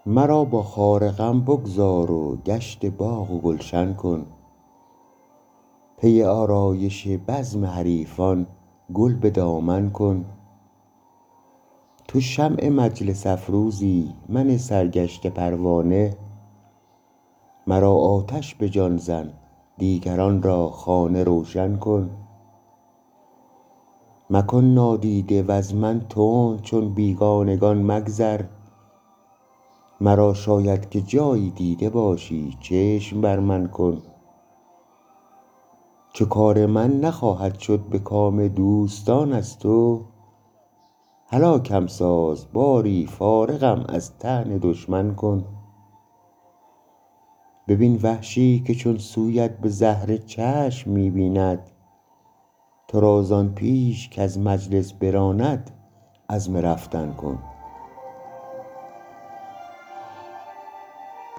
مرا با خار غم بگذار و گشت باغ و گلشن کن. پی آرایش بزم حریفان گل به دامن کن. تو شمع مجلس افروزی من سرگشته پروانه. مرا آتش به جان زن دیگران را خانه روشن کن. مکن نادیده وز من تند چون بیگانگان مگذر. مرا شاید که جایی دیده باشی چشم بر من کن. چو کار من نخواهد شد به کام دوستان از تو. هلاکم ساز باری فارغم از طعن دشمن کن. ببین وحشی که چون سویت به زهر چشم می بیند. تو را زان پیش کز مجلس براند عزم رفتن کن.